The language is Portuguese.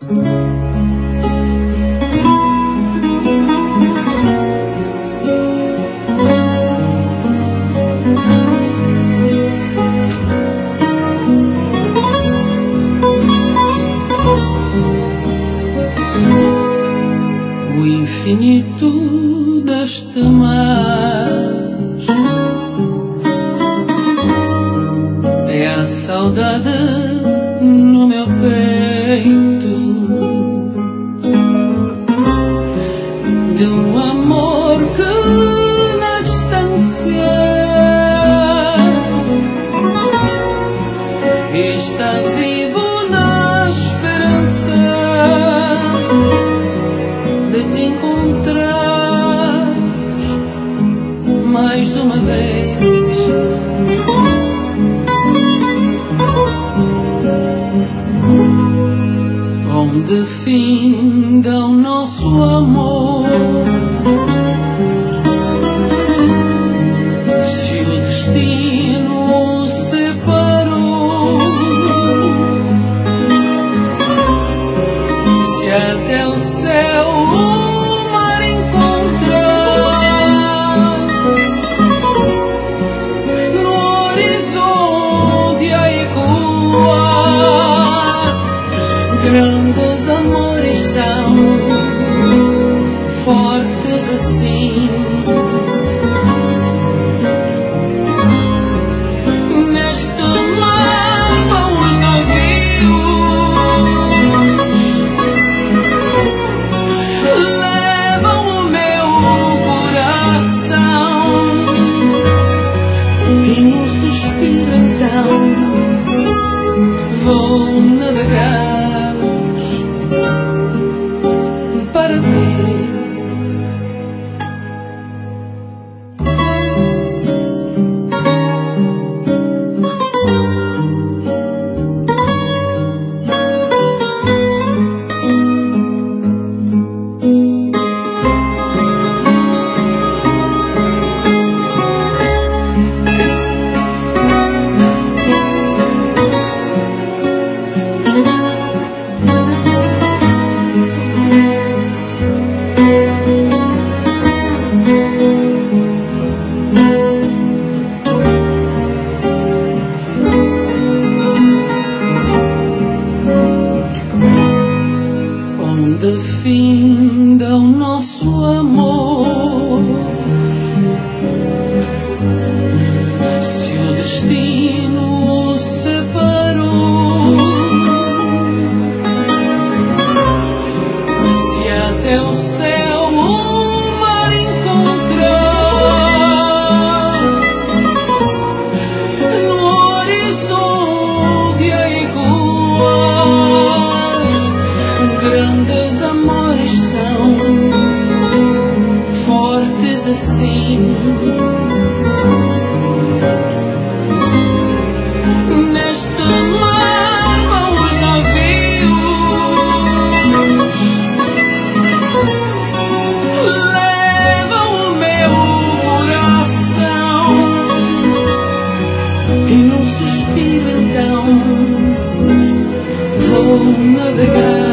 O infinito deste mar é a saudade no meu peito de um amor que na distância está vivo na esperança de te encontrar mais uma vez. Onde finda o nosso amor, se o destino o separou, se até o céu o mar encontrar, no horizonte a ecoar, grandes amores são fortes assim. Neste mar vão os navios, levam o meu coração, e num suspiro então vou navegar para ti. Onde finda o nosso amor, se o destino o separou, se até o céu o mar encontrar, no horizonte a ecoar, grandes amores são fortes assim. Neste mar vão os navios, levam o meu coração, e num suspiro então vou navegar